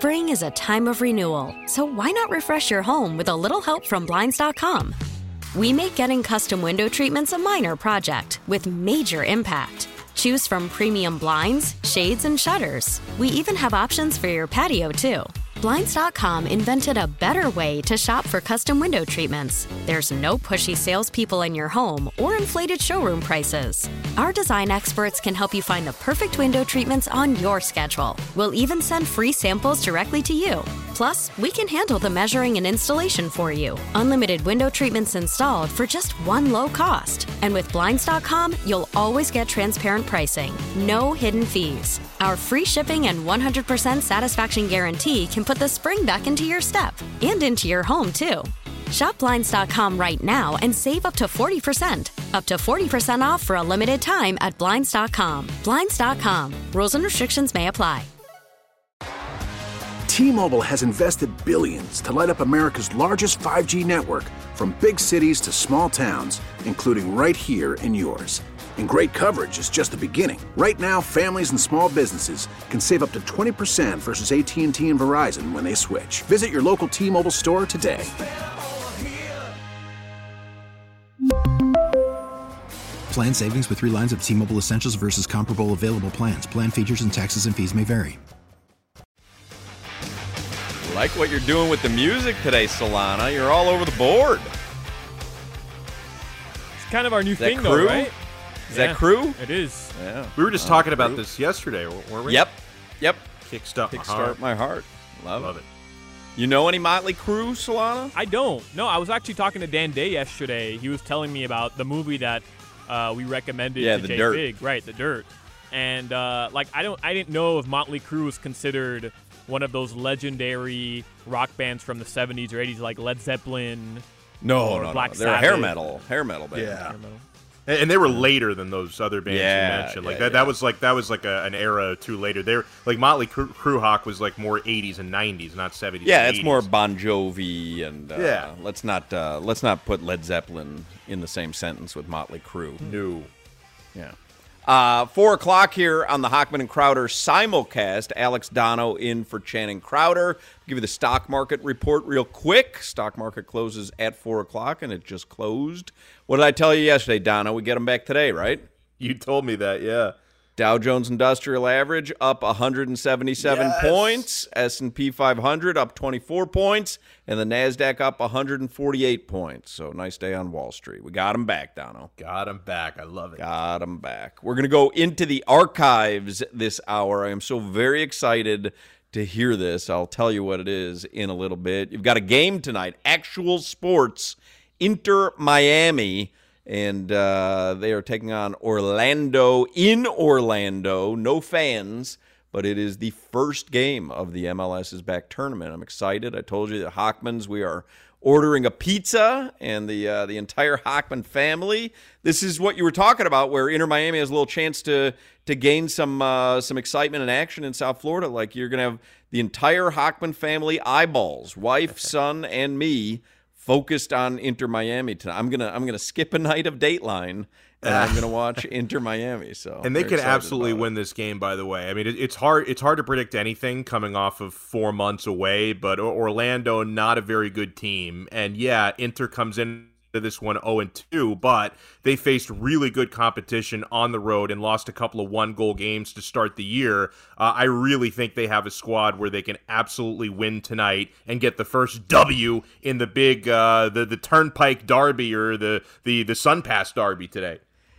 Spring is a time of renewal, so why not refresh your home with a little help from Blinds.com? We make getting custom window treatments a minor project with major impact. Choose from premium blinds, shades, and shutters. We even have options for your patio, too. Blinds.com invented a better way to shop for custom window treatments. There's no pushy salespeople in your home or inflated showroom prices. Our design experts can help you find the perfect window treatments on your schedule. We'll even send free samples directly to you. Plus, we can handle the measuring and installation for you. Unlimited window treatments installed for just one low cost. And with Blinds.com, you'll always get transparent pricing. No hidden fees. Our free shipping and 100% satisfaction guarantee can put the spring back into your step and into your home, too. Shop Blinds.com right now and save up to 40%. Up to 40% off for a limited time at Blinds.com. Blinds.com. Rules and restrictions may apply. T-Mobile has invested billions to light up America's largest 5G network, from big cities to small towns, including right here in yours. And great coverage is just the beginning. Right now, families and small businesses can save up to 20% versus AT&T and Verizon when they switch. Visit your local T-Mobile store today. Plan savings with 3 lines of T-Mobile Essentials versus comparable available plans. Plan features and taxes and fees may vary. Like what you're doing with the music today, Solana. You're all over the board. It's kind of our new thing, Crew? though, right? Is that Crew? It is. Yeah. We were just talking about this yesterday, weren't we? Yep. Kickstart my heart. Love it. You know any Motley Crue, Solana? I don't. No, I was actually talking to Dan Day yesterday. He was telling me about the movie that we recommended to The Jay Dirt. Big. Right, The Dirt. And I didn't know if Motley Crue was considered one of those legendary rock bands from the 70s or 80s, like Led Zeppelin. No. Black They're a Sabbath. hair metal band. Yeah. And they were later than those other bands you mentioned. That was like an era or two later. They're like Motley Crue Hawk was like more 80s and 90s, not 70s. Yeah, and it's 80s. more Bon Jovi and let's not put Led Zeppelin in the same sentence with Motley Crue. No. Yeah. 4 o'clock here on the Hochman and Crowder simulcast. Alex Dono in for Channing Crowder. Give you the stock market report real quick. Stock market closes at 4 o'clock, and it just closed. What did I tell you yesterday, Dono? We get them back today, right? You told me that, yeah. Dow Jones Industrial Average up 177 points. S&P 500 up 24 points. And the NASDAQ up 148 points. So nice day on Wall Street. We got them back, Dono. Got them back. I love it. Got them back. We're going to go into the archives this hour. I am so very excited to hear this. I'll tell you what it is in a little bit. You've got a game tonight. Actual sports. Inter Miami. And they are taking on Orlando in Orlando. No fans, but it is the first game of the MLS's back tournament. I'm excited. I told you that Hochman's, we are ordering a pizza, and the entire Hochman family. This is what you were talking about, where Inter Miami has a little chance to gain some excitement and action in South Florida. Like, you're going to have the entire Hochman family eyeballs, wife, son, and me, focused on Inter Miami tonight. I'm gonna skip a night of Dateline, and I'm gonna watch Inter Miami. So, and they could absolutely win this game. By the way, I mean it's hard to predict anything coming off of 4 months away. But Orlando, not a very good team, and yeah, Inter comes in this one 0-2, but they faced really good competition on the road and lost a couple of 1-goal games to start the year. I really think they have a squad where they can absolutely win tonight and get the first W in the big the Turnpike Derby or the Sun Pass Derby today.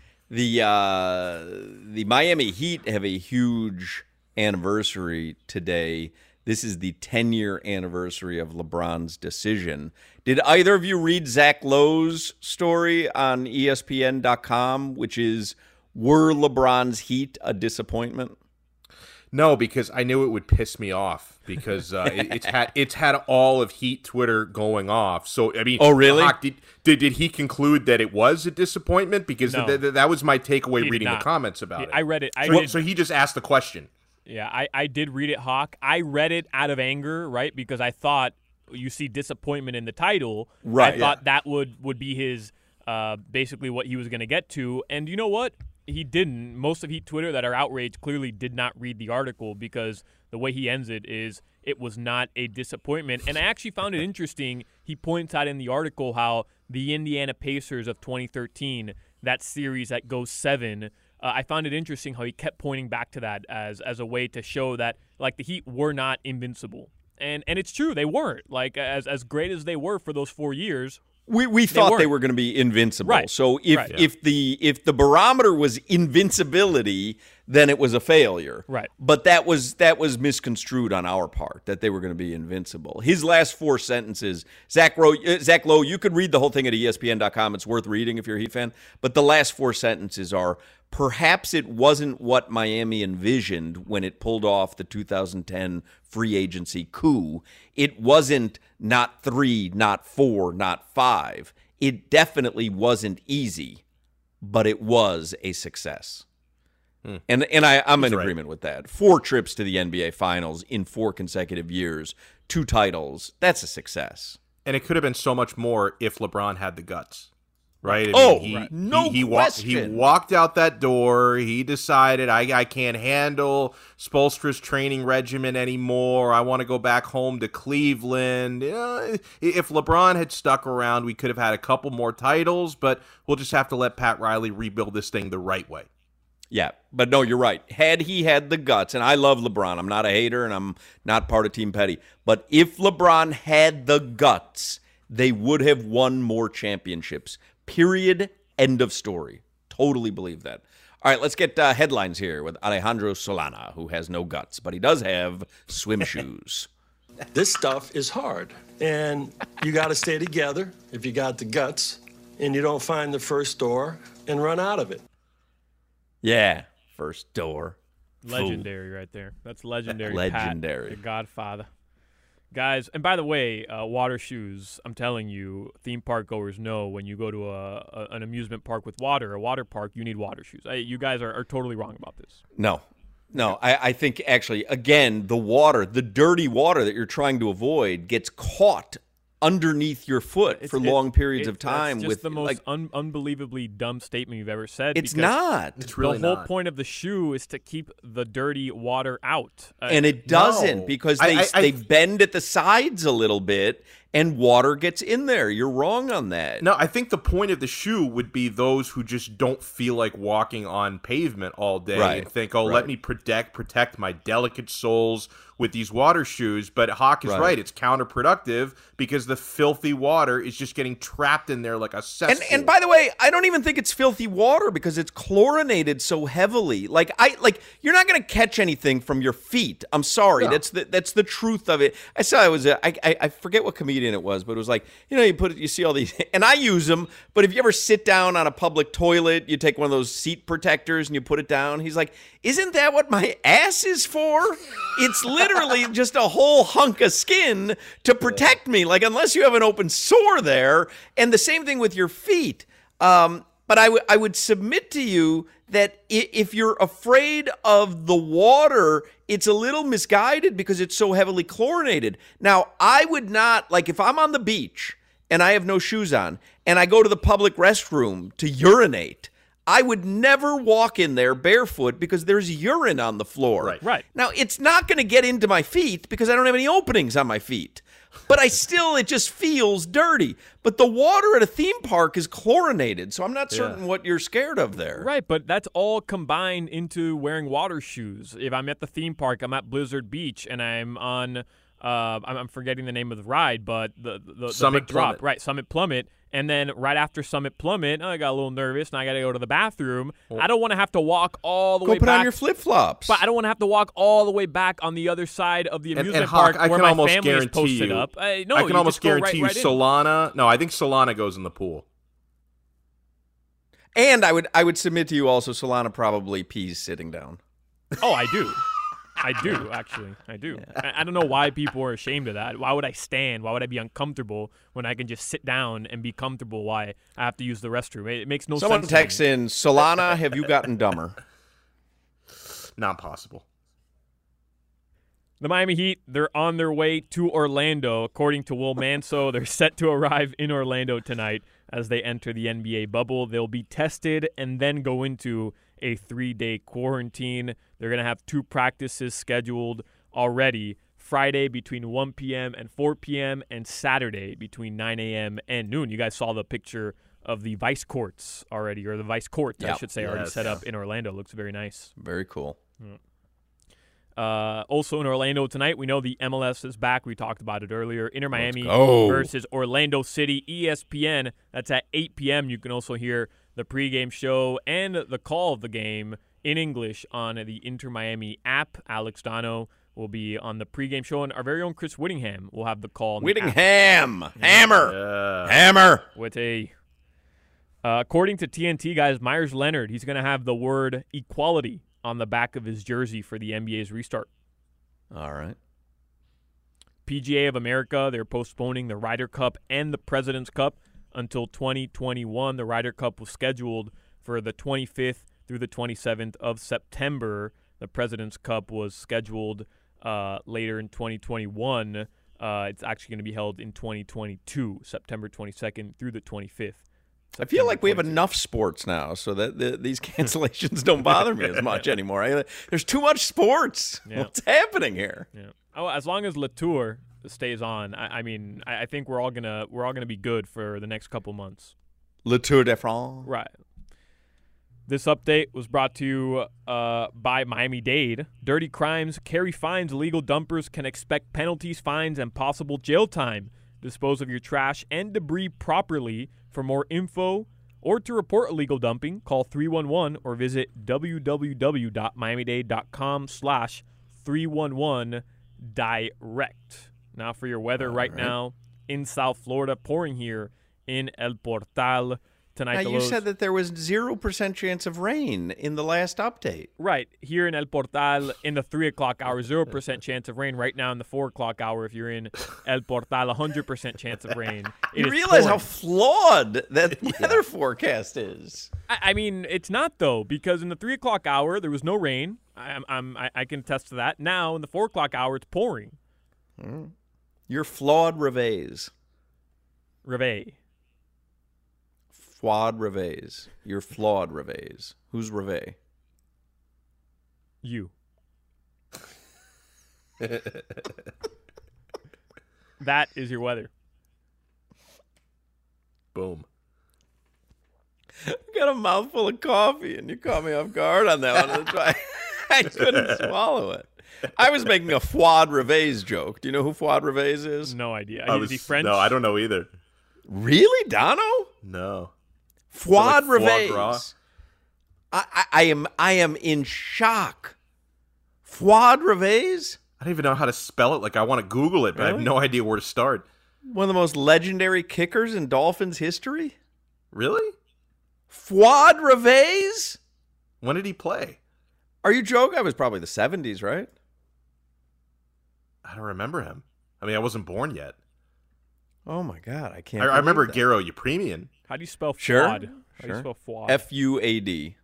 The Miami Heat have a huge anniversary today. This is the 10-year anniversary of LeBron's decision. Did either of you read Zach Lowe's story on ESPN.com, which is, were LeBron's Heat a disappointment? No, because I knew it would piss me off because it's had all of Heat Twitter going off. So I mean, oh really? Did he conclude that it was a disappointment? Because that was my takeaway reading the comments about it. I read it. So he just asked the question. Yeah, I did read it, Hawk. I read it out of anger, right? Because I thought you see disappointment in the title. Right. I thought that would be his basically what he was going to get to. And you know what? He didn't. Most of Heat Twitter that are outraged clearly did not read the article because the way he ends it is it was not a disappointment. And I actually found it interesting. He points out in the article how the Indiana Pacers of 2013, that series that goes 7, I found it interesting how he kept pointing back to that as a way to show that like the Heat were not invincible. And it's true, they weren't. Like as great as they were for those 4 years, we thought they were going to be invincible. Right. So if the barometer was invincibility, then it was a failure. Right. But that was misconstrued on our part, that they were going to be invincible. His last 4 sentences, Zach Lowe, you could read the whole thing at ESPN.com. It's worth reading if you're a Heat fan. But the last 4 sentences are, perhaps it wasn't what Miami envisioned when it pulled off the 2010 free agency coup. It wasn't not 3, not 4, not 5. It definitely wasn't easy, but it was a success. And I'm in agreement with that. 4 trips to the NBA Finals in 4 consecutive years, 2 titles, that's a success. And it could have been so much more if LeBron had the guts. Right? No question. He walked out that door. He decided, I can't handle Spoelstra's training regimen anymore. I want to go back home to Cleveland. If LeBron had stuck around, we could have had a couple more titles, but we'll just have to let Pat Riley rebuild this thing the right way. Yeah, but no, you're right. Had he had the guts, and I love LeBron. I'm not a hater, and I'm not part of Team Petty. But if LeBron had the guts, they would have won more championships. Period. End of story. Totally believe that. All right, let's get headlines here with Alejandro Solana, who has no guts, but he does have swim shoes. This stuff is hard, and you got to stay together if you got the guts, and you don't find the first door and run out of it. Yeah, first door. Legendary right there. That's legendary. Legendary. Pat, the Godfather. Guys, and by the way, water shoes, I'm telling you, theme park goers know when you go to an amusement park with water, a water park, you need water shoes. You guys are totally wrong about this. No, I think actually, again, the dirty water that you're trying to avoid gets caught underneath your foot for long periods of time. It's just the most unbelievably dumb statement you've ever said. It's not. It's really the whole not. point of the shoe is to keep the dirty water out. And it doesn't because they bend at the sides a little bit and water gets in there. You're wrong on that. No, I think the point of the shoe would be those who just don't feel like walking on pavement all day and think, let me protect my delicate soles with these water shoes. But Hawk is right. It's counterproductive because the filthy water is just getting trapped in there like a cesspool. And by the way, I don't even think it's filthy water because it's chlorinated so heavily. Like you're not going to catch anything from your feet. I'm sorry. No. That's the truth of it. I saw I forget what comedian it was, but it was like, you see all these, and I use them, but if you ever sit down on a public toilet, you take one of those seat protectors and you put it down. He's like, isn't that what my ass is for? It's literally just a whole hunk of skin to protect me. Like, unless you have an open sore there, and the same thing with your feet. But I would submit to you that if you're afraid of the water, it's a little misguided because it's so heavily chlorinated. Now, I would not, like if I'm on the beach and I have no shoes on and I go to the public restroom to urinate, I would never walk in there barefoot because there's urine on the floor. Right. Now, it's not going to get into my feet because I don't have any openings on my feet. But it just feels dirty. But the water at a theme park is chlorinated, so I'm not certain what you're scared of there. Right, but that's all combined into wearing water shoes. If I'm at the theme park, I'm at Blizzard Beach, and I'm on, I'm forgetting the name of the ride, but the Summit big drop, Plummet. right? Summit Plummet. And then right after Summit Plummet, I got a little nervous, and I got to go to the bathroom. I don't want to have to walk all the way back. Go put on your flip-flops. But I don't want to have to walk all the way back on the other side of the amusement and Hawk, park where my family is posted up. I can almost guarantee you Solana. No, I think Solana goes in the pool. And I would submit to you also, Solana probably pees sitting down. Oh, I do. I do, actually. I do. Yeah. I don't know why people are ashamed of that. Why would I stand? Why would I be uncomfortable when I can just sit down and be comfortable? Why I have to use the restroom? It makes no sense. Someone texts in, Solana, have you gotten dumber? Not possible. The Miami Heat, they're on their way to Orlando. According to Will Manso, they're set to arrive in Orlando tonight as they enter the NBA bubble. They'll be tested and then go into a 3-day quarantine. They're going to have 2 practices scheduled already. Friday between 1 p.m. and 4 p.m. and Saturday between 9 a.m. and noon. You guys saw the picture of the Vice Courts already, or the Vice Court, I should say, already set up in Orlando. Looks very nice. Very cool. Also in Orlando tonight, we know the MLS is back. We talked about it earlier. Inter Miami versus Orlando City. ESPN, that's at 8 p.m. You can also hear the pregame show and the call of the game in English on the Inter Miami app. Alex Dono will be on the pregame show, and our very own Chris Whittingham will have the call. Whittingham! Hammer! With a, according to TNT, guys, Myers Leonard, he's going to have the word equality on the back of his jersey for the NBA's restart. All right. PGA of America, they're postponing the Ryder Cup and the President's Cup until 2021. The Ryder Cup was scheduled for the 25th through the 27th of September. The President's Cup was scheduled later in 2021. It's actually going to be held in 2022, September 22nd through the 25th. I feel like we have enough sports now so that these cancellations don't bother me as much anymore. There's too much sports. Yeah. What's happening here? Yeah. Oh, as long as Latour stays on, I think we're all gonna be good for the next couple months. Le Tour de France. Right. This update was brought to you by Miami-Dade. Dirty crimes carry fines. Illegal dumpers can expect penalties, fines, and possible jail time. Dispose of your trash and debris properly. For more info or to report illegal dumping, call 311 or visit www.miamidade.com/311-DIRECT. Now for your weather now in South Florida, pouring here in El Portal. Tonight, now, you said that there was 0% chance of rain in the last update. Right. Here in El Portal, in the 3 o'clock hour, 0% chance of rain. Right now in the 4 o'clock hour, if you're in El Portal, 100% chance of rain. You realize how flawed that weather forecast is. I mean, it's not, though, because in the 3 o'clock hour, there was no rain. I can attest to that. Now, in the 4 o'clock hour, it's pouring. You're flawed revés. Revés. Flawed revés. You're flawed revés. Who's revé? You. That is your weather. Boom. I got a mouthful of coffee, and you caught me off guard on that one. That's why I couldn't swallow it. I was making a Fouad Revés joke. Do you know who Fouad Revés is? No idea. Is he French? No, I don't know either. Really, Dono? No. Fouad Revés. I am in shock. Fouad Revés? I don't even know how to spell it. Like, I want to Google it, but I have no idea where to start. One of the most legendary kickers in Dolphins history? Really? Fouad Revés? When did he play? Are you joking? I was probably the 70s, right? I don't remember him. I mean, I wasn't born yet. Oh, my God. I can't I remember Garo Yepremian. How do you spell Fouad? Sure. How do you spell Fouad? F-U-A-D.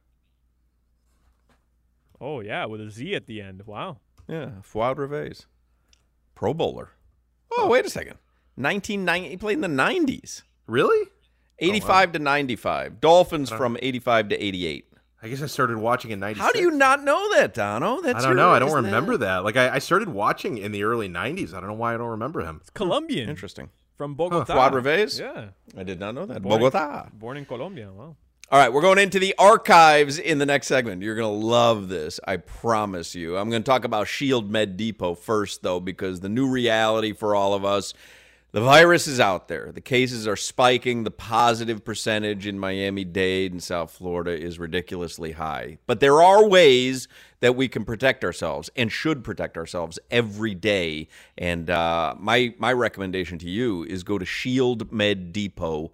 Oh, yeah, with a Z at the end. Wow. Yeah, Fouad Revés. Pro Bowler. Oh, wait a second. 1990. He played in the 90s. Really? 85 to 95. Dolphins from 85 to 88. I guess I started watching in 96. How do you not know that, Dono? I don't know. I don't remember that. Like, I started watching in the early 90s. I don't know why I don't remember him. It's Colombian. Interesting. From Bogota. Fouad Revés? Yeah. I did not know that. Bogota. Born in Colombia. Wow. All right, we're going into the archives in the next segment. You're going to love this, I promise you. I'm going to talk about Shield Med Depot first, though, because the new reality for all of us, the virus is out there. The cases are spiking. The positive percentage in Miami-Dade and South Florida is ridiculously high. But there are ways that we can protect ourselves and should protect ourselves every day. And my recommendation to you is go to shieldmeddepot.com.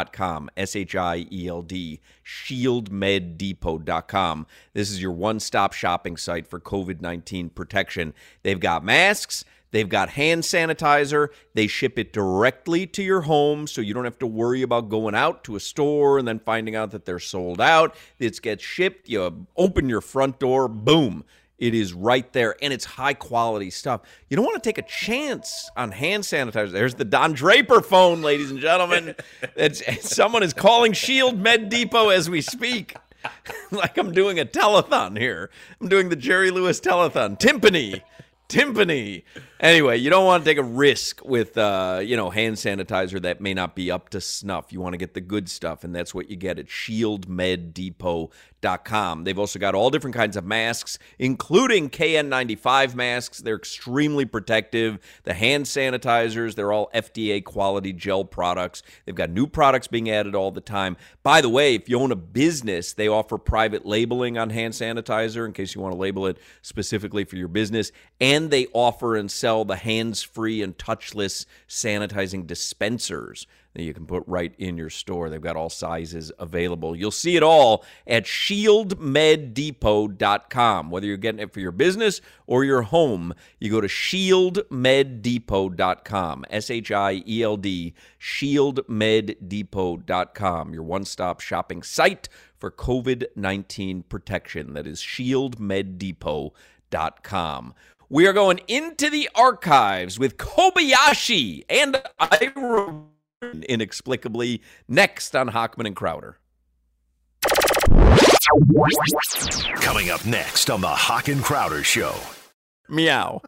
SHIELD, shieldmeddepot.com. This is your one-stop shopping site for COVID-19 protection. They've got masks. They've got hand sanitizer. They ship it directly to your home, so you don't have to worry about going out to a store and then finding out that they're sold out. It gets shipped. You open your front door, boom. It is right there, and it's high-quality stuff. You don't want to take a chance on hand sanitizer. There's the Don Draper phone, ladies and gentlemen. Someone is calling Shield Med Depot as we speak. Like I'm doing a telethon here. I'm doing the Jerry Lewis telethon. Timpani. timpani. Anyway, you don't want to take a risk with, hand sanitizer that may not be up to snuff. You want to get the good stuff, and that's what you get at ShieldMedDepot.com. They've also got all different kinds of masks, including KN95 masks. They're extremely protective. The hand sanitizers, they're all FDA quality gel products. They've got new products being added all the time. By the way, if you own a business, they offer private labeling on hand sanitizer in case you want to label it specifically for your business. And they offer and sell the hands-free and touchless sanitizing dispensers that you can put right in your store. They've got all sizes available. You'll see it all at ShieldMedDepot.com. Whether you're getting it for your business or your home, you go to ShieldMedDepot.com, SHIELD, ShieldMedDepot.com, your one-stop shopping site for COVID-19 protection. That is ShieldMedDepot.com. We are going into the archives with Kobayashi and Ira inexplicably next on Hochman and Crowder. Coming up next on the Hoch and Crowder Show. Meow.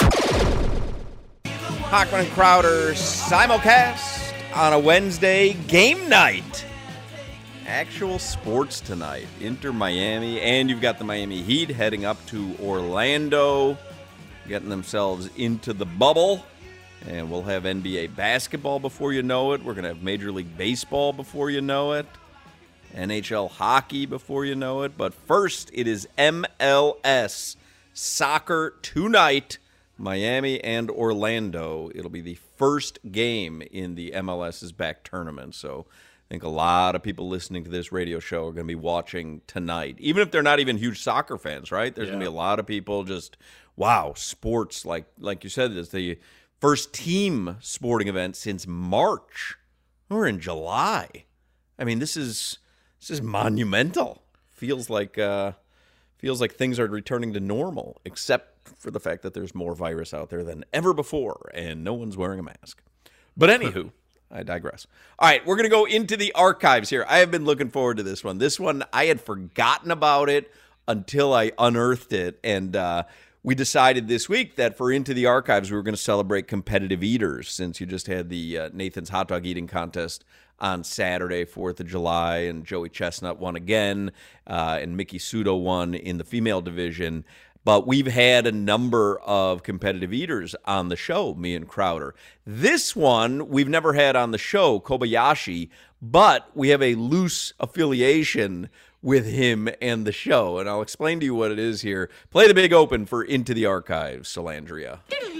Hochman and Crowder simulcast on a Wednesday game night. Actual sports tonight. Inter Miami, and you've got the Miami Heat heading up to Orlando, getting themselves into the bubble. And we'll have NBA basketball before you know it. We're going to have Major League Baseball before you know it. NHL hockey before you know it. But first, it is MLS soccer tonight, Miami and Orlando. It'll be the first game in the MLS's back tournament. So I think a lot of people listening to this radio show are going to be watching tonight. Even if they're not even huge soccer fans, right? There's going to be a lot of people just, wow, sports, like you said, is the first team sporting event since March. We're in July. I mean, this is monumental. Feels like things are returning to normal, except for the fact that there's more virus out there than ever before, and no one's wearing a mask. But anywho, I digress. All right, we're going to go into the archives here. I have been looking forward to this one. This one, I had forgotten about it until I unearthed it, and we decided this week that for Into the Archives, we were going to celebrate competitive eaters, since you just had the Nathan's Hot Dog Eating Contest on Saturday, 4th of July, and Joey Chestnut won again, and Mickey Sudo won in the female division. But we've had a number of competitive eaters on the show, me and Crowder. This one we've never had on the show, Kobayashi, but we have a loose affiliation with him and the show, and I'll explain to you what it is here. Play the big open for Into the Archives, Solandria.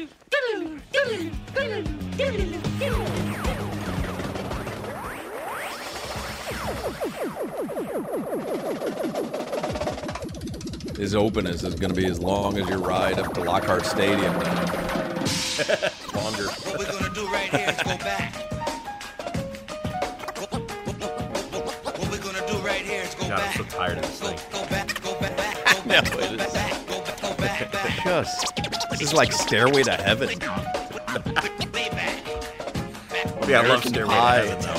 His open is going to be as long as your ride up to Lockhart Stadium. Longer. What we're going to do right here is go back. What we're going to do right here is go God, back. I'm so tired of this thing. Go back. No, it is. This is like Stairway to Heaven. Yeah, I love Stairway to Heaven, though.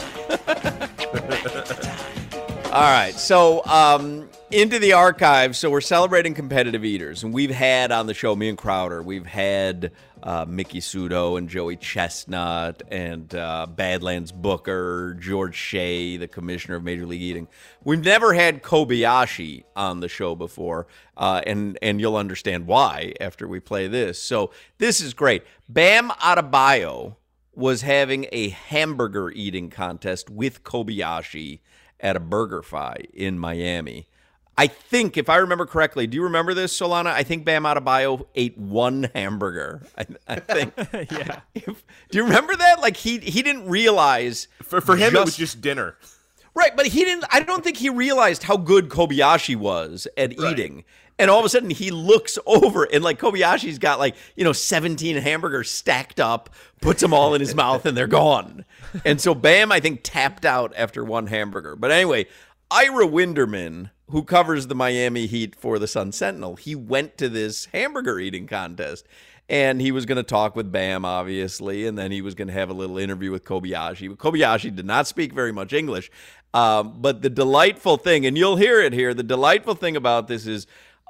All right, so Into the Archives. So we're celebrating competitive eaters, and we've had on the show, me and Crowder, we've had Mickey Sudo and Joey Chestnut and Badlands Booker, George Shea, the commissioner of Major League Eating. We've never had Kobayashi on the show before, and you'll understand why after we play this. So this is great. Bam Adebayo was having a hamburger eating contest with Kobayashi at a BurgerFi in Miami. I think, if I remember correctly, do you remember this, Solana? I think Bam Adebayo ate one hamburger. I think. Yeah. Do you remember that? Like he didn't realize. For him, it was just dinner. Right, but he didn't. I don't think he realized how good Kobayashi was at eating. And all of a sudden, he looks over, and like Kobayashi's got 17 hamburgers stacked up, puts them all in his mouth, and they're gone. And so Bam, I think, tapped out after one hamburger. But anyway, Ira Winderman, who covers the Miami Heat for the Sun Sentinel, he went to this hamburger eating contest. And he was going to talk with Bam, obviously, and then he was going to have a little interview with Kobayashi. But Kobayashi did not speak very much English. But the delightful thing, and you'll hear it here, the delightful thing about this is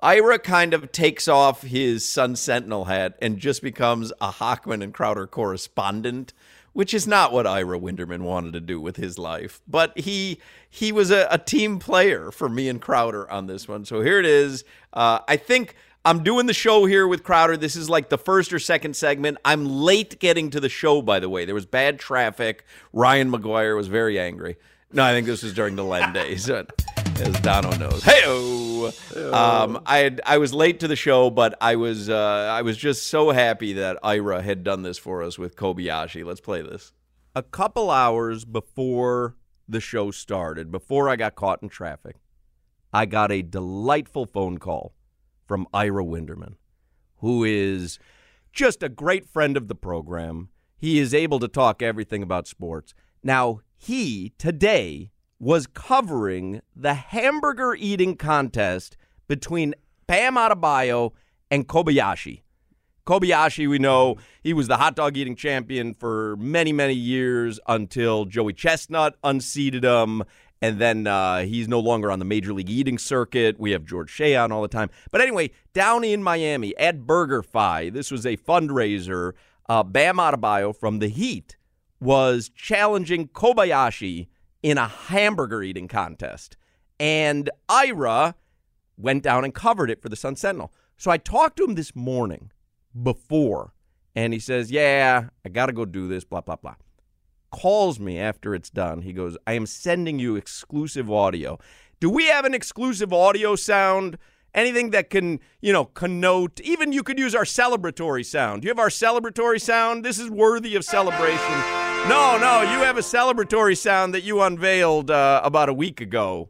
Ira kind of takes off his Sun Sentinel hat and just becomes a Hochman and Crowder correspondent, which is not what Ira Winderman wanted to do with his life. But he was a team player for me and Crowder on this one. So here it is. I think I'm doing the show here with Crowder. This is like the first or second segment. I'm late getting to the show, by the way. There was bad traffic. Ryan McGuire was very angry. No, I think this was during the Len days, as Dono knows. Hey-o! I was late to the show, but I was just so happy that Ira had done this for us with Kobayashi. Let's play this. A couple hours before the show started, before I got caught in traffic, I got a delightful phone call from Ira Winderman, who is just a great friend of the program. He is able to talk everything about sports. Now, he, today, was covering the hamburger eating contest between Bam Adebayo and Kobayashi. Kobayashi, we know, he was the hot dog eating champion for many, many years until Joey Chestnut unseated him. And then he's no longer on the Major League Eating circuit. We have George Shea on all the time. But anyway, down in Miami at BurgerFi, this was a fundraiser. Bam Adebayo from the Heat was challenging Kobayashi in a hamburger eating contest. And Ira went down and covered it for the Sun Sentinel. So I talked to him this morning before, and he says, yeah, I got to go do this, blah, blah, blah. Calls me after it's done. He goes, I am sending you exclusive audio. Do we have an exclusive audio sound? Anything that can, connote, even you could use our celebratory sound. Do you have our celebratory sound? This is worthy of celebration. No, you have a celebratory sound that you unveiled about a week ago.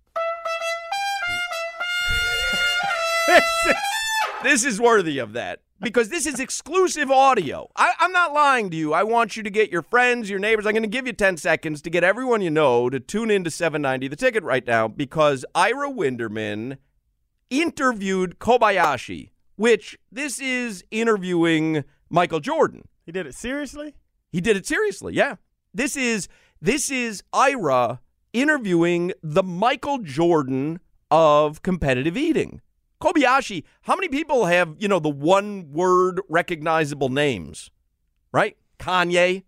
This is worthy of that. Because this is exclusive audio. I'm not lying to you. I want you to get your friends, your neighbors. I'm going to give you 10 seconds to get everyone you know to tune in to 790 The Ticket right now, because Ira Winderman interviewed Kobayashi, which this is interviewing Michael Jordan. He did it seriously? He did it seriously, yeah. This is Ira interviewing the Michael Jordan of competitive eating. Kobayashi, how many people have, the one-word recognizable names, right? Kanye.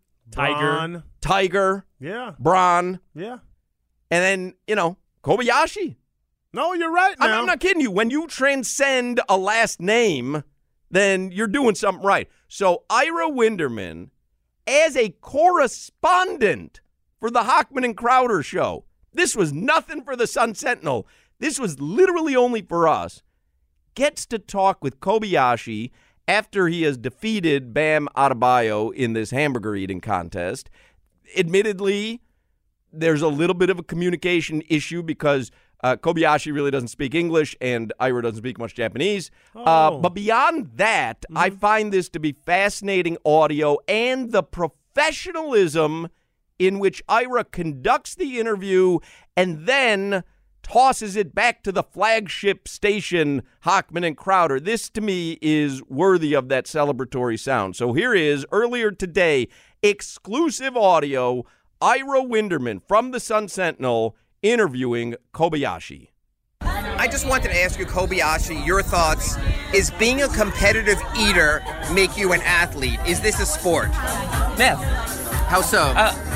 Tiger. Yeah. Bron. Yeah. And then, Kobayashi. No, you're right now. I'm not kidding you. When you transcend a last name, then you're doing something right. So Ira Winderman, as a correspondent for the Hochman and Crowder show, this was nothing for the Sun Sentinel. This was literally only for us. Gets to talk with Kobayashi after he has defeated Bam Adebayo in this hamburger eating contest. Admittedly, there's a little bit of a communication issue because Kobayashi really doesn't speak English and Ira doesn't speak much Japanese. But beyond that, I find this to be fascinating audio and the professionalism in which Ira conducts the interview and then tosses it back to the flagship station, Hochman and Crowder. This, to me, is worthy of that celebratory sound. So here is, earlier today, exclusive audio, Ira Winderman from the Sun Sentinel interviewing Kobayashi. I just wanted to ask you, Kobayashi, your thoughts. Is being a competitive eater make you an athlete? Is this a sport? Yes. How so?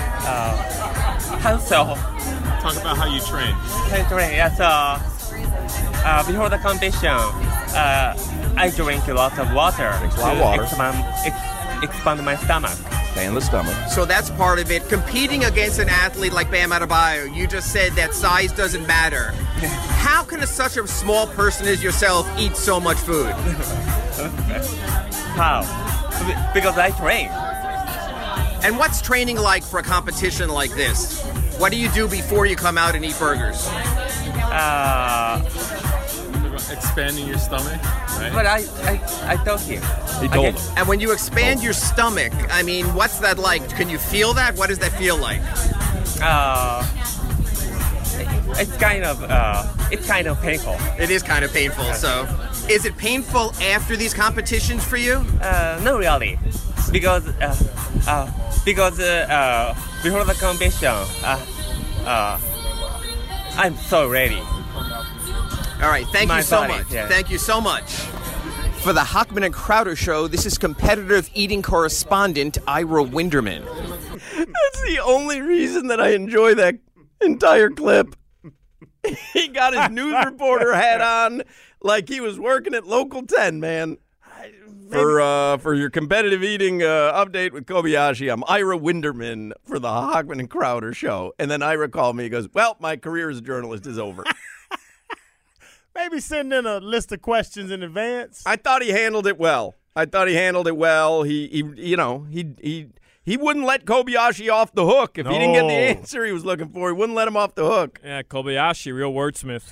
How so? Talk about how you train. Yes. Before the competition, I drink lots of water to expand my stomach. Expand the stomach. So that's part of it. Competing against an athlete like Bam Adebayo, you just said that size doesn't matter. How can such a small person as yourself eat so much food? How? Because I train. And what's training like for a competition like this? What do you do before you come out and eat burgers? Expanding your stomach, right? But I told him. He told him. And when you expand your stomach, I mean, what's that like? Can you feel that? What does that feel like? It's kind of painful. It is kind of painful. So, is it painful after these competitions for you? Not really, because before the competition, I'm so ready. All right, thank My you so body, much. yeah. Thank you so much. For the Hochman and Crowder Show, this is competitive eating correspondent Ira Winderman. That's the only reason that I enjoy that entire clip. He got his news reporter hat on like he was working at Local 10, man. For your competitive eating update with Kobayashi, I'm Ira Winderman for the Hochman and Crowder Show. And then Ira called me. He goes, well, my career as a journalist is over. Maybe send in a list of questions in advance. I thought he handled it well. He wouldn't let Kobayashi off the hook. If he didn't get the answer he was looking for, he wouldn't let him off the hook. Yeah, Kobayashi, real wordsmith.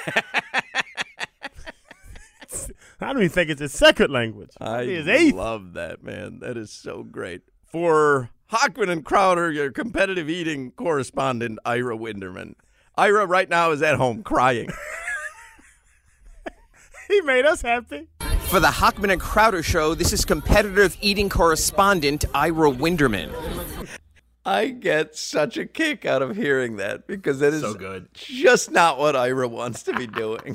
I don't even think it's his second language. His I eighth. love that, man. That is so great. For Hochman and Crowder, your competitive eating correspondent, Ira Winderman. Ira right now is at home crying. He made us happy. For the Hochman and Crowder Show, this is competitive eating correspondent Ira Winderman. I get such a kick out of hearing that because that is so good. Just not what Ira wants to be doing.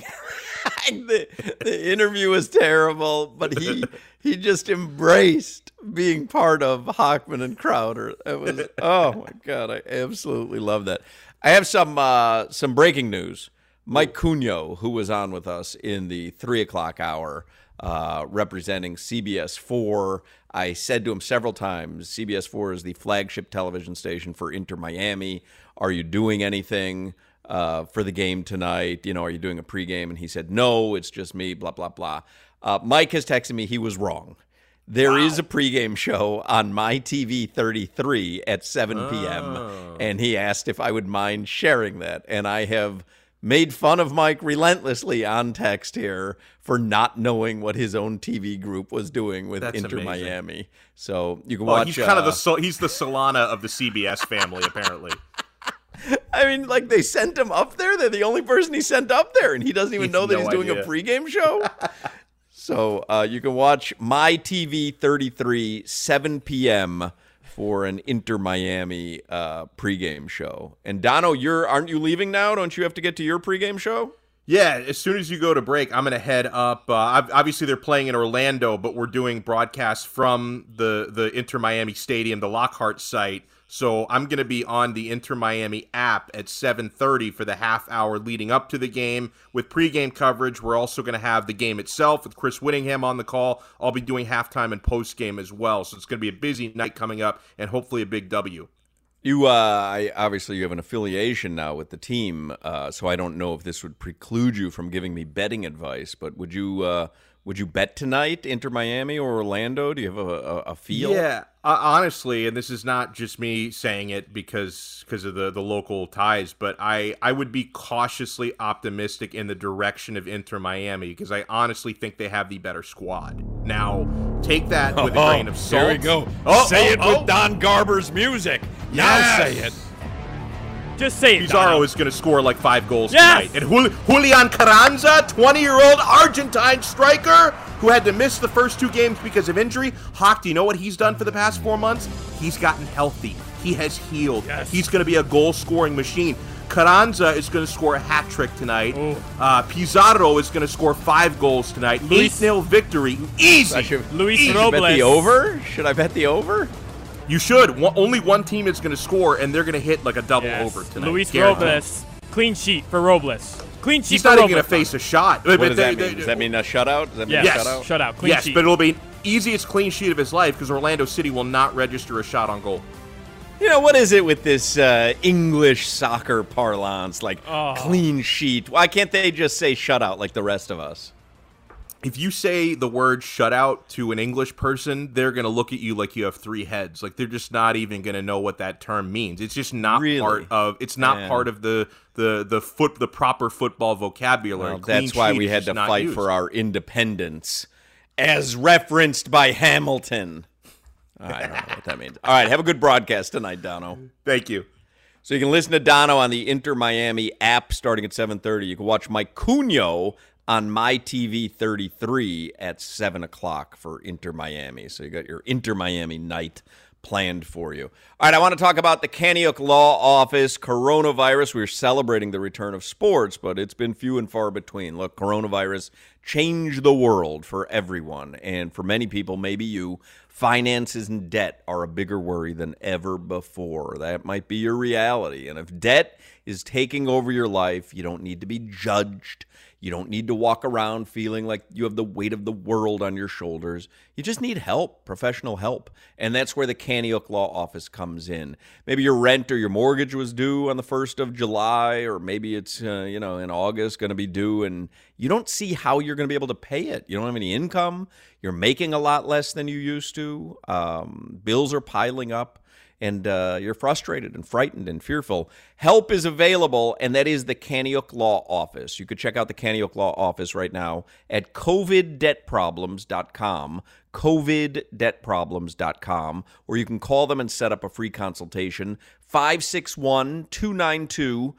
The interview was terrible, but he just embraced being part of Hochman and Crowder. It was oh my God, I absolutely love that. I have some breaking news. Mike Cugno, who was on with us in the 3 o'clock hour, representing CBS 4. I said to him several times, CBS 4 is the flagship television station for Inter Miami. Are you doing anything for the game tonight? Are you doing a pregame? And he said, no, it's just me, blah, blah, blah. Mike has texted me he was wrong. There is a pregame show on My TV 33 at 7 p.m., and he asked if I would mind sharing that. And I have made fun of Mike relentlessly on text here for not knowing what his own TV group was doing with Inter Miami. So you can watch. He's kind of he's the Solana of the CBS family, apparently. I mean, like they sent him up there. They're the only person he sent up there, and he doesn't even know that he's doing a pregame show. So you can watch My TV 33, 7 p.m. for an Inter Miami pregame show. And Dono, aren't you leaving now? Don't you have to get to your pregame show? Yeah, as soon as you go to break, I'm going to head up. Obviously, they're playing in Orlando, but we're doing broadcasts from the Inter Miami Stadium, the Lockhart site. So I'm going to be on the Inter Miami app at 7:30 for the half hour leading up to the game with pregame coverage. We're also going to have the game itself with Chris Whittingham on the call. I'll be doing halftime and postgame as well. So it's going to be a busy night coming up and hopefully a big W. Obviously you have an affiliation now with the team, so I don't know if this would preclude you from giving me betting advice, but would you bet tonight, Inter Miami or Orlando? Do you have a feel? Yeah, honestly, and this is not just me saying it because of the local ties, but I would be cautiously optimistic in the direction of Inter Miami because I honestly think they have the better squad. Now, take that with a grain of salt. There we go. Say it with Don Garber's music. Now say it. Just say it. Pizarro is going to score like 5 goals tonight. And Julian Carranza, 20-year-old Argentine striker who had to miss the first 2 games because of injury. Hawk, do you know what he's done for the past 4 months? He's gotten healthy. He has healed. Yes. He's going to be a goal-scoring machine. Carranza is going to score a hat trick tonight. Pizarro is going to score 5 goals tonight. 8-0 victory. Easy. Luis Robles. Bet the over? Should I bet the over? You should. Only one team is going to score, and they're going to hit like a double over tonight. Luis Robles. Clean sheet for Robles. Clean sheet He's for not Robles. even going to face a shot. What does that mean? Does that mean a shutout? Does that mean yes. a shutout? Shutout. Clean sheet. But it'll be easiest clean sheet of his life because Orlando City will not register a shot on goal. You know, what is it with this English soccer parlance, like clean sheet? Why can't they just say shutout like the rest of us? If you say the word shutout to an English person, they're going to look at you like you have 3 heads. Like they're just not even going to know what that term means. It's just not part of the proper football vocabulary. Well, that's why we had to fight for our independence, as referenced by Hamilton. I don't know what that means. All right, have a good broadcast tonight, Dono. Thank you. So you can listen to Dono on the Inter Miami app starting at 7:30. You can watch Mike Cugno on My TV 33 at 7 o'clock for Inter Miami. So you got your Inter Miami night planned for you. All right, I want to talk about the Kaniyuk Law Office, coronavirus. We're celebrating the return of sports, but it's been few and far between. Look, coronavirus changed the world for everyone, and for many people, maybe you, finances and debt are a bigger worry than ever before. That might be your reality, and if debt is taking over your life, you don't need to be judged. You don't need to walk around feeling like you have the weight of the world on your shoulders. You just need help, professional help. And that's where the Kaniyuk Law Office comes in. Maybe your rent or your mortgage was due on the 1st of July, or maybe it's, in August going to be due, and you don't see how you're going to be able to pay it. You don't have any income. You're making a lot less than you used to. Bills are piling up. And you're frustrated and frightened and fearful. Help is available, and that is the Kaniyuk Law Office. You could check out the Kaniyuk Law Office right now at coviddebtproblems.com, coviddebtproblems.com, or you can call them and set up a free consultation, 561-292-2127.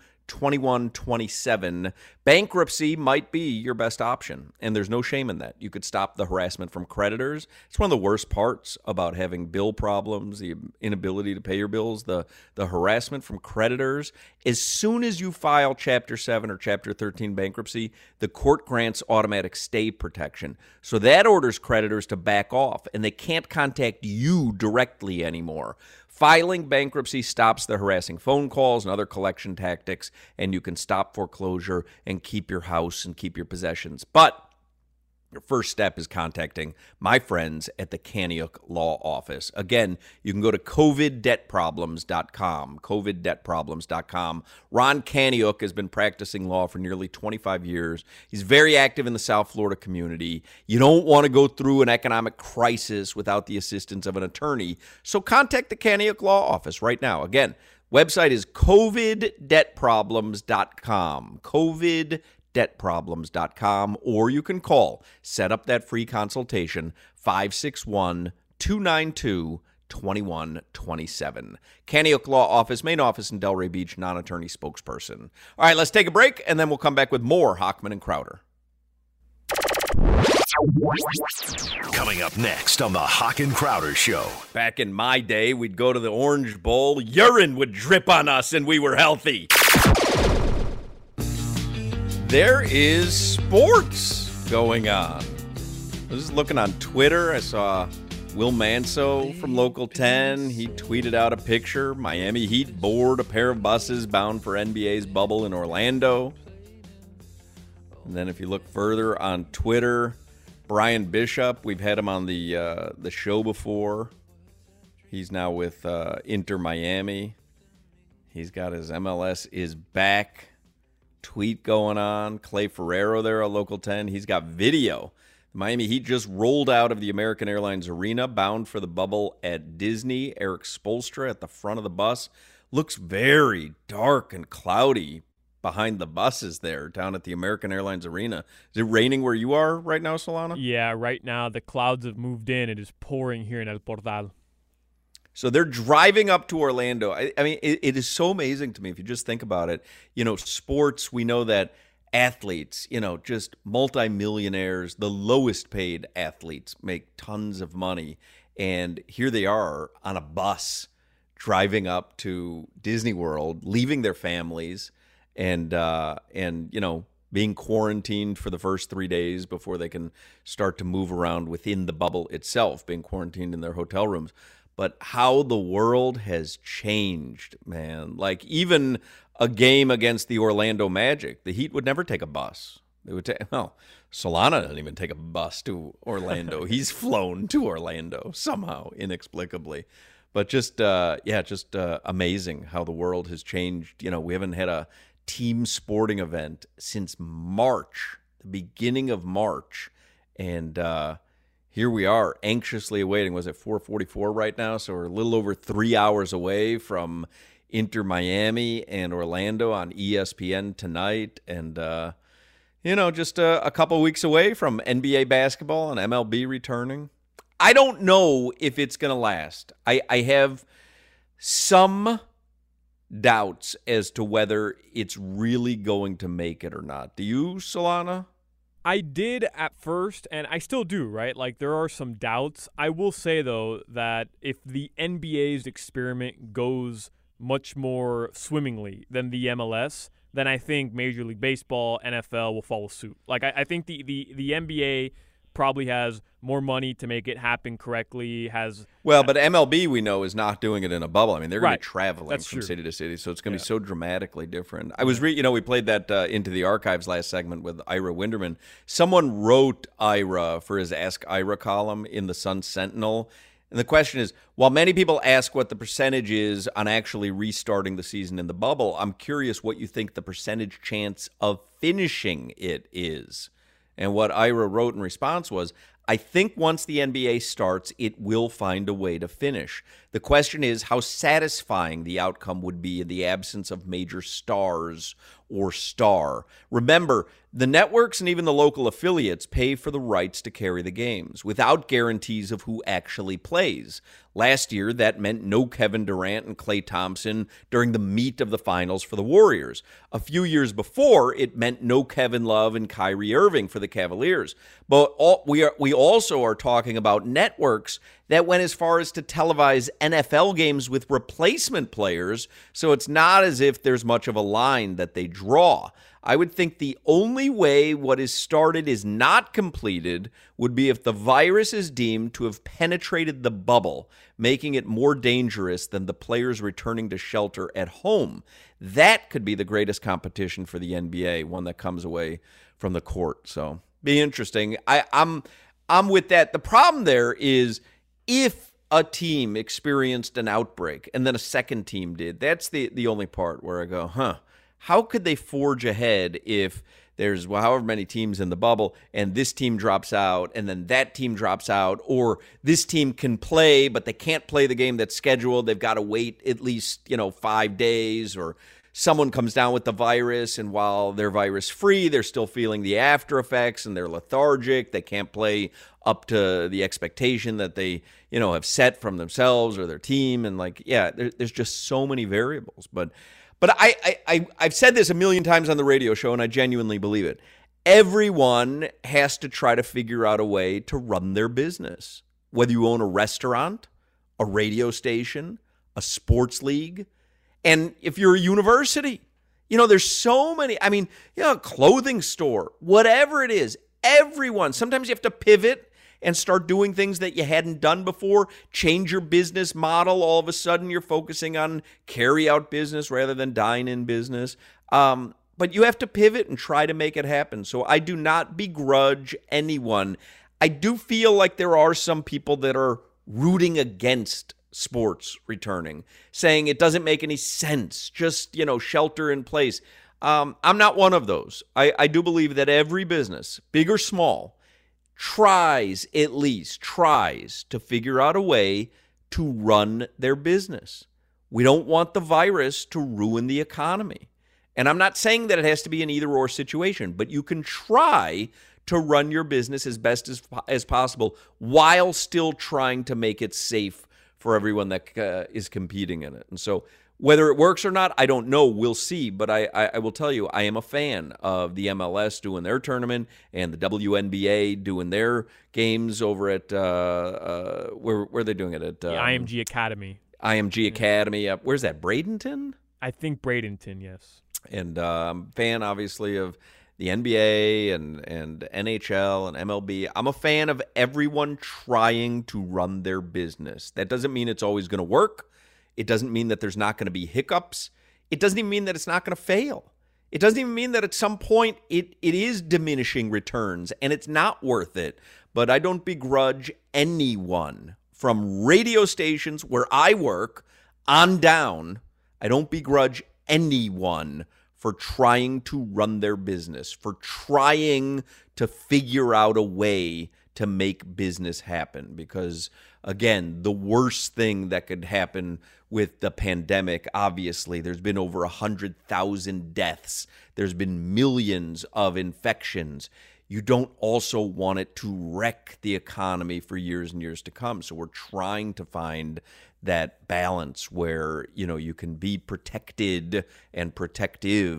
Bankruptcy might be your best option, and there's no shame in that. You could stop the harassment from creditors. It's one of the worst parts about having bill problems, the inability to pay your bills, the harassment from creditors. As soon as you file Chapter 7 or Chapter 13 bankruptcy, the court grants automatic stay protection. So that orders creditors to back off, and they can't contact you directly anymore. Filing bankruptcy stops the harassing phone calls and other collection tactics, and you can stop foreclosure and keep your house and keep your possessions. But your first step is contacting my friends at the Kaniyuk Law Office. Again, you can go to coviddebtproblems.com, coviddebtproblems.com. Ron Kaniyuk has been practicing law for nearly 25 years. He's very active in the South Florida community. You don't want to go through an economic crisis without the assistance of an attorney, so contact the Kaniyuk Law Office right now. Again, website is coviddebtproblems.com, coviddebtproblems.com, or you can call, set up that free consultation, 561-292-2127. Kaniyuk Law Office, main office in Delray Beach, non-attorney spokesperson. All right, let's take a break, and then we'll come back with more Hochman and Crowder. Coming up next on the Hoch and Crowder Show. Back in my day, we'd go to the Orange Bowl, urine would drip on us, and we were healthy. There is sports going on. I was looking on Twitter. I saw Will Manso from Local 10. He tweeted out a picture. Miami Heat board a pair of buses bound for NBA's bubble in Orlando. And then if you look further on Twitter, Brian Bishop, we've had him on the show before. He's now with Inter Miami. He's got his MLS is back tweet going on. Clay Ferrero there at Local 10. He's got video. The Miami Heat just rolled out of the American Airlines Arena, bound for the bubble at Disney. Eric Spoelstra at the front of the bus. Looks very dark and cloudy behind the buses there down at the American Airlines Arena. Is it raining where you are right now, Solana? Yeah, right now the clouds have moved in. It is pouring here in El Portal. So they're driving up to Orlando. I mean, it is so amazing to me if you just think about it. You know, sports, we know that athletes, just multimillionaires, the lowest paid athletes make tons of money. And here they are on a bus driving up to Disney World, leaving their families and being quarantined for the first 3 days before they can start to move around within the bubble itself, being quarantined in their hotel rooms. But how the world has changed, man. Like even a game against the Orlando Magic, the Heat would never take a bus. They would Solana doesn't even take a bus to Orlando. He's flown to Orlando somehow, inexplicably. But just amazing how the world has changed. We haven't had a team sporting event since March, the beginning of March. And here we are anxiously awaiting. Was it 4:44 right now? So we're a little over 3 hours away from Inter Miami and Orlando on ESPN tonight. And, just a couple weeks away from NBA basketball and MLB returning. I don't know if it's going to last. I have some doubts as to whether it's really going to make it or not. Do you, Solana? I did at first, and I still do, right? Like, there are some doubts. I will say, though, that if the NBA's experiment goes much more swimmingly than the MLS, then I think Major League Baseball, NFL will follow suit. Like, I think the NBA probably has more money to make it happen correctly. But MLB, we know, is not doing it in a bubble. I mean, they're going to be traveling That's from true. city to city, so it's going to be so dramatically different. I was we played that Into the Archives last segment with Ira Winderman. Someone wrote Ira for his Ask Ira column in the Sun Sentinel. And the question is, while many people ask what the percentage is on actually restarting the season in the bubble, I'm curious what you think the percentage chance of finishing it is. And what Ira wrote in response was, I think once the NBA starts, it will find a way to finish. The question is how satisfying the outcome would be in the absence of major stars or star. Remember, the networks and even the local affiliates pay for the rights to carry the games without guarantees of who actually plays. Last year, that meant no Kevin Durant and Klay Thompson during the meat of the finals for the Warriors. A few years before, it meant no Kevin Love and Kyrie Irving for the Cavaliers. But we also are talking about networks that went as far as to televise NFL games with replacement players, so it's not as if there's much of a line that they draw. I would think the only way what is started is not completed would be if the virus is deemed to have penetrated the bubble, making it more dangerous than the players returning to shelter at home. That could be the greatest competition for the NBA, one that comes away from the court. So, be interesting. I'm with that. The problem there is if a team experienced an outbreak and then a second team did, that's the only part where I go, how could they forge ahead if there's however many teams in the bubble and this team drops out and then that team drops out, or this team can play but they can't play the game that's scheduled. They've got to wait at least 5 days, or someone comes down with the virus and while they're virus free, they're still feeling the after effects and they're lethargic. They can't play up to the expectation that they have set from themselves or their team. And there's just so many variables. But I've said this a million times on the radio show, and I genuinely believe it. Everyone has to try to figure out a way to run their business. Whether you own a restaurant, a radio station, a sports league, and if you're a university, there's so many. I mean, a clothing store, whatever it is, everyone. Sometimes you have to pivot and start doing things that you hadn't done before, change your business model. All of a sudden, you're focusing on carry-out business rather than dine-in business. But you have to pivot and try to make it happen. So I do not begrudge anyone. I do feel like there are some people that are rooting against sports returning, saying it doesn't make any sense, just, shelter in place. I'm not one of those. I do believe that every business, big or small, tries to figure out a way to run their business. We don't want the virus to ruin the economy. And I'm not saying that it has to be an either-or situation, but you can try to run your business as best as possible while still trying to make it safe for everyone that is competing in it. And so whether it works or not, I don't know. We'll see. But I will tell you, I am a fan of the MLS doing their tournament and the WNBA doing their games over at where are they doing it at? The IMG Academy. IMG Academy. Where's that? Bradenton? I think Bradenton, yes. And fan, obviously, of the NBA and NHL and MLB. I'm a fan of everyone trying to run their business. That doesn't mean it's always going to work. It doesn't mean that there's not going to be hiccups. It doesn't even mean that it's not going to fail. It doesn't even mean that at some point it is diminishing returns and it's not worth it. But I don't begrudge anyone from radio stations where I work on down. I don't begrudge anyone for trying to run their business, for trying to figure out a way to make business happen. Because, again, the worst thing that could happen with the pandemic, obviously, there's been over 100,000 deaths. There's been millions of infections. You don't also want it to wreck the economy for years and years to come. So we're trying to find that balance where, you can be protected and protective,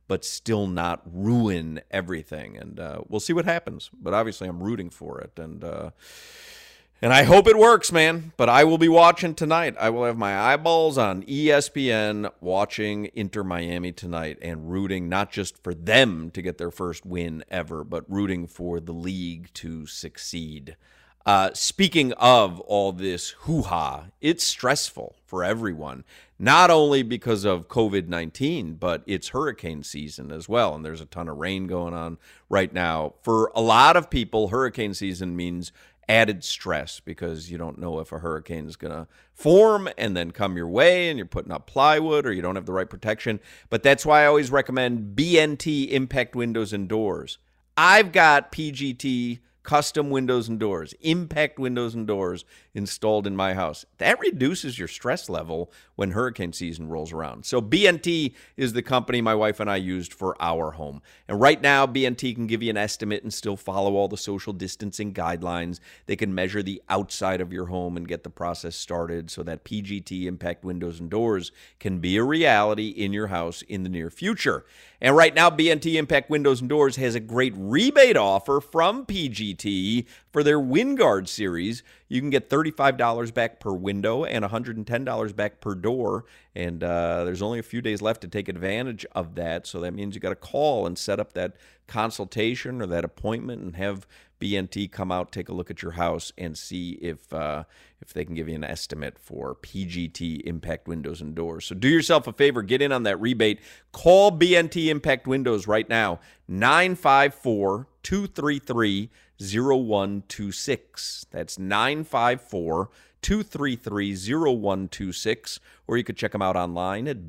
but still not ruin everything. And we'll see what happens. But obviously I'm rooting for it. And I hope it works, man. But I will be watching tonight. I will have my eyeballs on ESPN watching Inter Miami tonight and rooting not just for them to get their first win ever, but rooting for the league to succeed. Speaking of all this hoo-ha, it's stressful for everyone, not only because of COVID-19, but it's hurricane season as well, and there's a ton of rain going on right now. For a lot of people, hurricane season means added stress because you don't know if a hurricane is going to form and then come your way and you're putting up plywood or you don't have the right protection. But that's why I always recommend BNT Impact Windows and Doors. I've got PGT custom windows and doors, impact windows and doors installed in my house. That reduces your stress level when hurricane season rolls around. So BNT is the company my wife and I used for our home. And right now, BNT can give you an estimate and still follow all the social distancing guidelines. They can measure the outside of your home and get the process started so that PGT impact windows and doors can be a reality in your house in the near future. And right now, BNT Impact Windows and Doors has a great rebate offer from PGT for their WinGuard series. You can get $35 back per window and $110 back per door. And there's only a few days left to take advantage of that. So that means you got to call and set up that consultation or that appointment and have BNT come out, take a look at your house, and see if they can give you an estimate for PGT Impact Windows and Doors. So do yourself a favor, get in on that rebate. Call BNT Impact Windows right now, 954-233-0126. That's 954-233-0126. Or you could check them out online at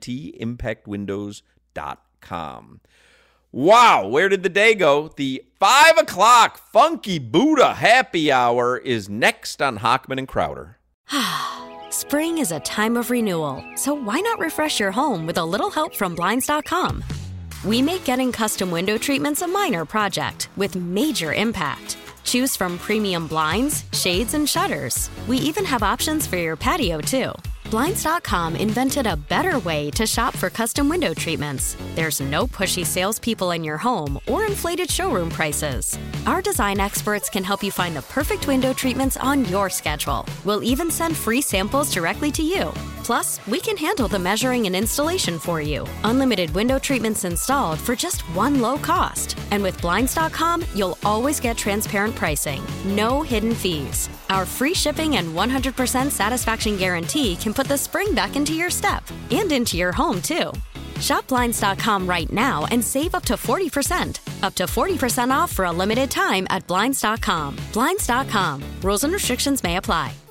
bntimpactwindows.com. Wow, where did the day go? The 5 o'clock Funky Buddha Happy Hour is next on Hochman and Crowder. Spring is a time of renewal, so why not refresh your home with a little help from Blinds.com? We make getting custom window treatments a minor project with major impact. Choose from premium blinds, shades, and shutters. We even have options for your patio, too. Blinds.com invented a better way to shop for custom window treatments. There's no pushy salespeople in your home or inflated showroom prices. Our design experts can help you find the perfect window treatments on your schedule. We'll even send free samples directly to you. Plus, we can handle the measuring and installation for you. Unlimited window treatments installed for just one low cost. And with Blinds.com, you'll always get transparent pricing. No hidden fees. Our free shipping and 100% satisfaction guarantee can put the spring back into your step and into your home, too. Shop Blinds.com right now and save up to 40%. Up to 40% off for a limited time at Blinds.com. Blinds.com. Rules and restrictions may apply.